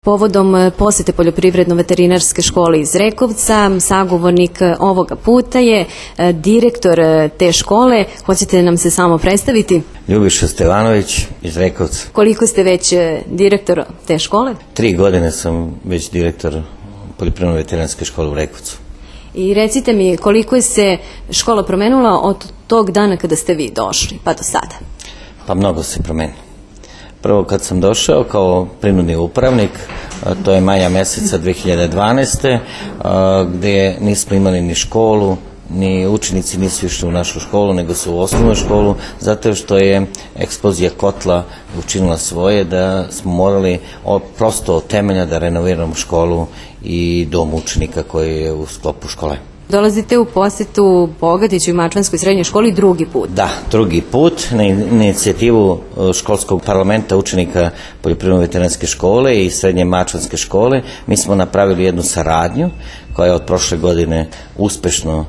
Povodom posete Poljoprivredno-veterinarske škole iz Rekovca, sagovornik ovoga puta je direktor te škole. Hoćete nam se samo predstaviti? Ljubiša Stevanović iz Rekovca. Koliko ste već direktor te škole? 3 godine sam već direktor Poljoprivredno-veterinarske škole u Rekovcu. I recite mi, koliko je se škola promenula od tog dana kada ste vi došli pa do sada? Pa mnogo se promenilo. Prvo kad sam došao kao prinudni upravnik, to je maja meseca 2012. Gdje nismo imali ni školu, ni učenici nisu išli u našu školu, nego su u osnovnu školu, zato što je eksplozija kotla učinila svoje da smo morali prosto od temelja da renoviramo školu i dom učenika koji je u sklopu škole. Dolazite u posetu Bogatiću i Mačvanskoj srednjoj školi drugi put. Da, drugi put na inicijativu školskog parlamenta učenika Poljoprivredno-veterinarske škole i srednje Mačvanske škole. Mi smo napravili jednu saradnju koja od prošle godine uspešno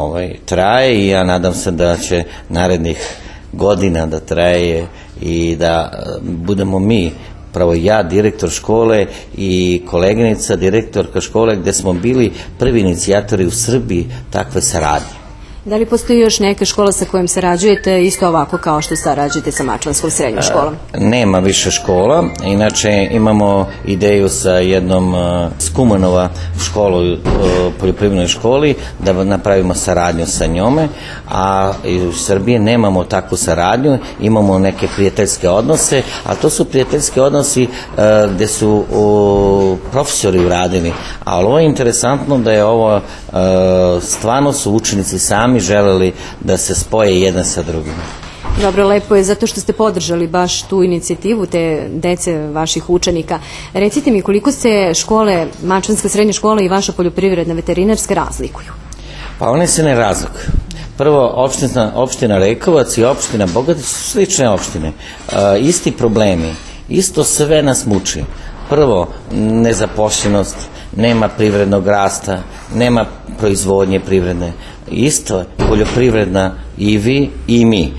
traje i ja nadam se da će narednih godina da traje i da budemo mi, pravo ja, direktor škole i koleginica, direktorka škole, gdje smo bili prvi inicijatori u Srbiji takve saradnje. Da li postoji još neka škola sa kojom sarađujete isto ovako kao što sarađujete sa Mačvanskom srednjom školom? Nema više škola, inače imamo ideju sa jednom iz Kumanova školu, poljoprivrednoj školi, da napravimo saradnju sa njome, a u Srbiji nemamo takvu saradnju, imamo neke prijateljske odnose, a to su prijateljski odnosi gdje su profesori uradili, ali ovo je interesantno da je ovo stvarno su učenici sami želeli da se spoje jedan sa drugim. Dobro, lepo je zato što ste podržali baš tu inicijativu te dece vaših učenika. Recite mi koliko se škole, Mačvanska srednja škola i vaša poljoprivredna veterinarska razlikuju? Pa one se ne razlikuju. Prvo, opština Rekovac i opština Bogatić su slične opštine. Isti problemi, isto sve nas muči. Prvo, nezaposlenost, nema privrednog rasta, nema proizvodnje privredne. Isto poljoprivredna i vi i mi.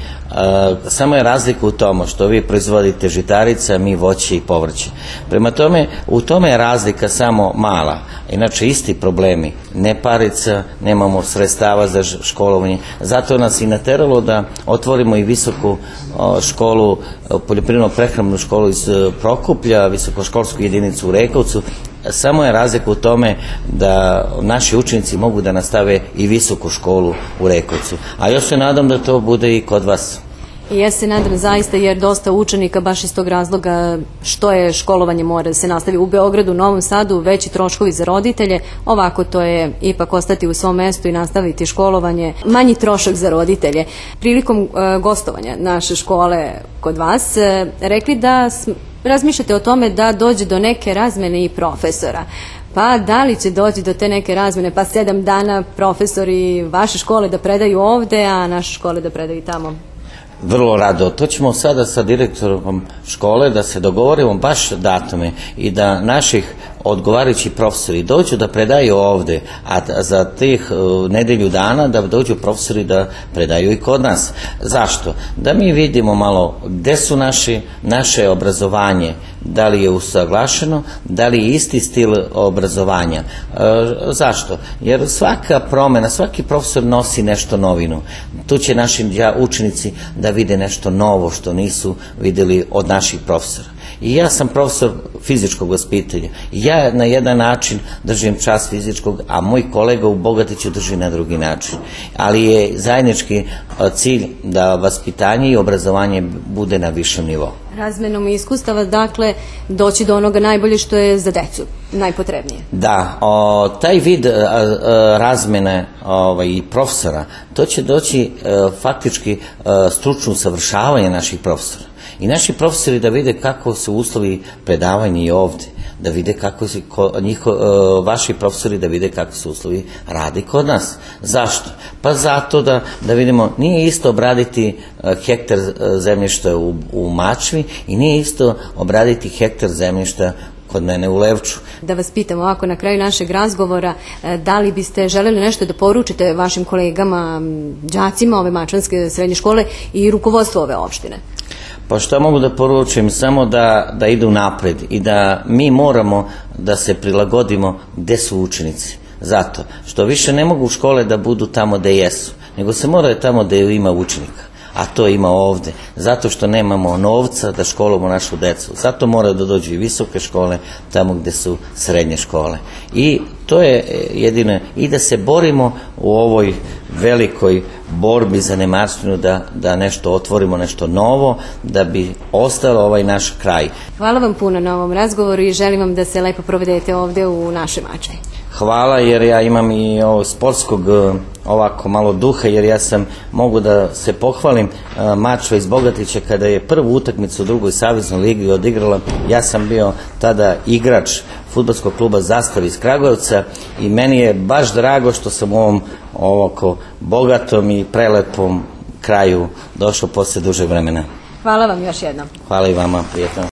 Samo je razlika u tomu što vi proizvodite žitarica, mi voće i povrće. Prema tome, u tome je razlika samo mala. Inače, isti problemi. Ne parica, nemamo sredstava za školovanje. Zato nas i nateralo da otvorimo i visoku školu, poljoprivredno-prehrambenu školu iz Prokuplja, visokoškolsku jedinicu u Rekovcu. Samo je razlika u tome da naši učenici mogu da nastave i visoku školu u Rekovcu. A još se nadam da to bude i kod vas. I ja se nadam zaista jer dosta učenika baš iz tog razloga što je školovanje mora da se nastavi u Beogradu, Novom Sadu, veći troškovi za roditelje. Ovako to je ipak ostati u svom mestu i nastaviti školovanje, manji trošak za roditelje. Prilikom gostovanja naše škole kod vas rekli da razmišljate o tome da dođe do neke razmene i profesora. Pa da li će doći do te neke razmene, pa 7 dana profesori vaše škole da predaju ovde, a naše škole da predaju tamo? Vrlo rado. To ćemo sada sa direktorom škole da se dogovorimo baš datume i da naših odgovarajući profesori dođu da predaju ovde, a za tih nedelju dana da dođu profesori da predaju i kod nas. Zašto? Da mi vidimo malo gde su naše obrazovanje, da li je usaglašeno, da li je isti stil obrazovanja. Zašto? Jer svaka promena, svaki profesor nosi nešto novinu. Tu će naši učenici da vide nešto novo što nisu videli od naših profesora. I ja sam profesor fizičkog vaspitanja. Ja na jedan način držim čas fizičkog, a moj kolega u Bogatiću drži na drugi način. Ali je zajednički cilj da vaspitanje i obrazovanje bude na višem nivou. Razmenom iskustava, dakle, doći do onoga najbolje što je za decu, najpotrebnije. Da, taj vid razmene i profesora, to će doći faktički stručno usavršavanje naših profesora. I naši profesori da vide kako su uslovi predavanja i ovde, da vide kako su vaši profesori da vide kako su uslovi radi kod nas. Zašto? Pa zato da vidimo, nije isto obraditi hektar zemljišta u Mačvi i nije isto obraditi hektar zemljišta kod mene u Levču. Da vas pitam ovako na kraju našeg razgovora, da li biste želeli nešto da poručite vašim kolegama, đacima ove Mačvanske srednje škole i rukovodstvu ove opštine? Pa što mogu da poručim? Samo da idu napred i da mi moramo da se prilagodimo gde su učenici. Zato što više ne mogu škole da budu tamo gde jesu, nego se moraju tamo gde ima učenika. A to ima ovde, zato što nemamo novca da školujemo našu decu. Zato moraju da dođu i visoke škole, tamo gde su srednje škole. I to je jedino, i da se borimo u ovoj velikoj borbi za nemaštinu, da nešto otvorimo, nešto novo, da bi ostalo ovaj naš kraj. Hvala vam puno na ovom razgovoru i želim vam da se lepo provedete ovde u našoj Mačvi. Hvala, jer ja imam i sportskog ovako malo duha, jer ja mogu da se pohvalim, Mačva iz Bogatića kada je prvu utakmicu u drugoj saveznoj ligi odigrala, ja sam bio tada igrač fudbalskog kluba Zastav iz Kragujevca i meni je baš drago što sam u ovom ovako bogatom i prelepom kraju došao posle dužeg vremena. Hvala vam još jednom. Hvala i vama, prijatno.